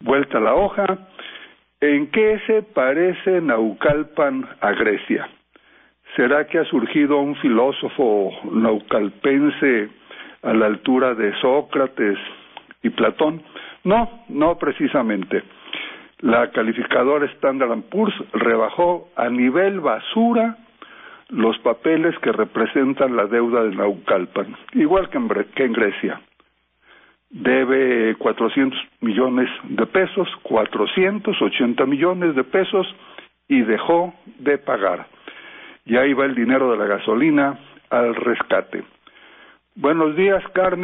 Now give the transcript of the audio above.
vuelta a la hoja. ¿En qué se parece Naucalpan a Grecia? ¿Será que ha surgido un filósofo naucalpense a la altura de Sócrates y Platón? No precisamente. La calificadora Standard & Poor's rebajó a nivel basura los papeles que representan la deuda de Naucalpan, igual que en Grecia. Debe 400 millones de pesos, 480 millones de pesos, y dejó de pagar. Y ahí va el dinero de la gasolina al rescate. Buenos días, Carmen.